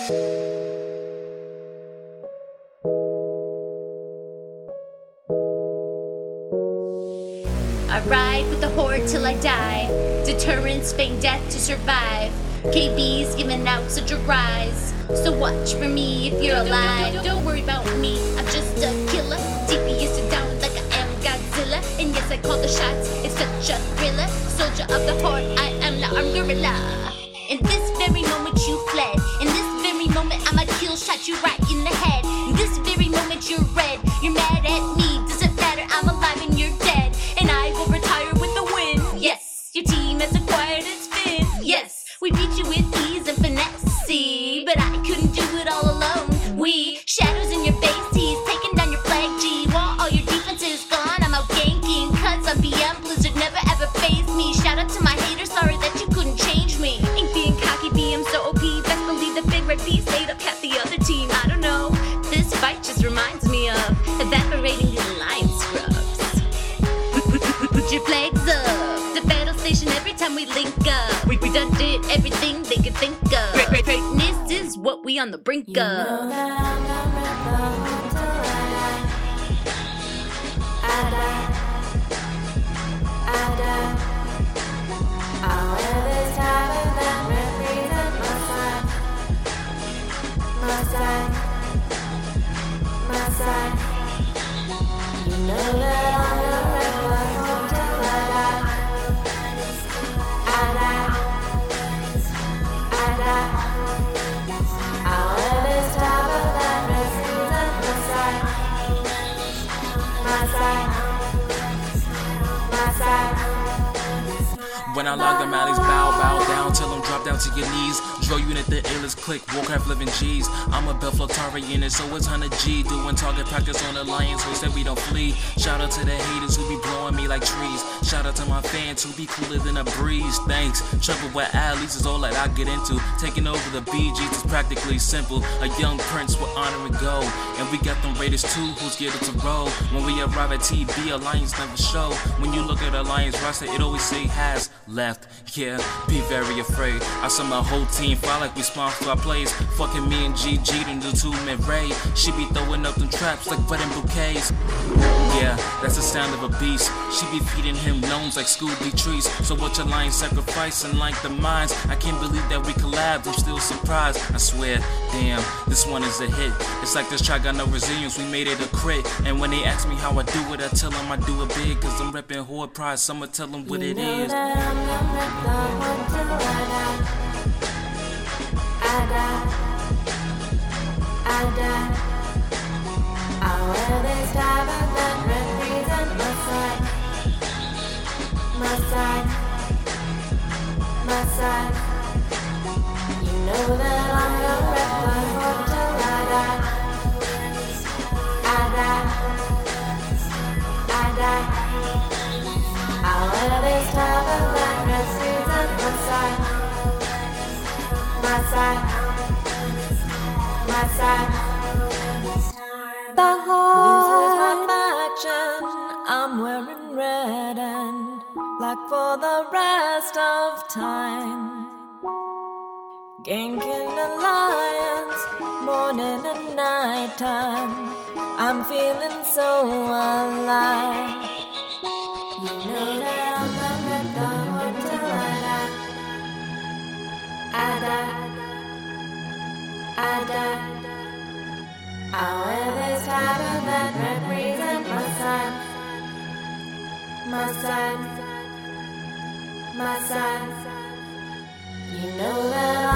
I ride with the horde till I die. Deterrence, feign death to survive. KB's giving out such a rise. So watch for me if you're alive. Don't worry about me, I'm just a killer. TP is to down like I am Godzilla. And yes, I call the shots, it's such a thriller. Soldier of the horde, I am the armed gorilla. In this very moment you fled. In this very moment I'ma kill, shot you right in the head. In this very moment you're red. You're mad at me, doesn't matter, I'm alive and you're dead. And I will retire with the win. Yes, your team has acquired its fin. Yes, we beat you with ease and finesse. See, but I couldn't do it all alone. We, shadows in your face, he's taking down your flag G. While all your defense is gone, I'm out ganking. Cuts on BM, Blizzard never ever phased me. Shout out to my haters, sorry that you couldn't change me. Ain't being cocky, BM so OP. Best believe the big red beast ate up half the other team. I don't know, this fight just reminds me of evaporating these alliance scrubs. Put your flags up, the battle station every time we link up. We done did everything they could think of. Greatness is what we on the brink of. You know that I'm not rebel until I die. I die. I'll wear this habit that represent my side. My side. You know that I'm not rebel until I die. I die. I die. I'll wear this habit that represent my side. My side. When I log them alleys, bow down till them drop down to your knees. Draw unit, the illest click, Warcraft living G's. I'm a Belflotarian, and so it's 100G. Doing target practice on Alliance, so said we don't flee. Shout out to the haters who be blowing me like trees. Shout out to my fans who be cooler than a breeze. Thanks. Trouble with alleys is all that I get into. Taking over the BGs is practically simple. A young prince with honor and gold. And we got them Raiders too, who's geared to roll. When we arrive at TB, Alliance never show. When you look at Alliance roster, it always say has left. Yeah, be very afraid. I saw my whole team fly like we sponsor our plays. Fucking me and GG in the 2-man raid. She be throwing up them traps like wedding bouquets. Yeah, that's the sound of a beast. She be feeding him gnomes like Scooby trees. So watch Alliance sacrificing like the mines. I can't believe that we collabed, I'm still surprised. I swear, damn, this one is a hit. It's like this track got no resilience, we made it a crit. And when they ask me how I do it, I tell them I do it big. Cause I'm reppin' Horde Pride, so I'ma tell them what it is. That I'm not rebel until I die. I die. I'll wear this habit that represent my side. My side. You know that I'm not rebel until I die. I die. I'll wear this habit that represent my side. The heart. This is my faction. I'm wearing red and black for the rest of time. Ganking Alliance, morning and night time. I'm feeling so alive. You know that I'm not rebel until I die. I die. I'll wear this habit that represent my side. You know that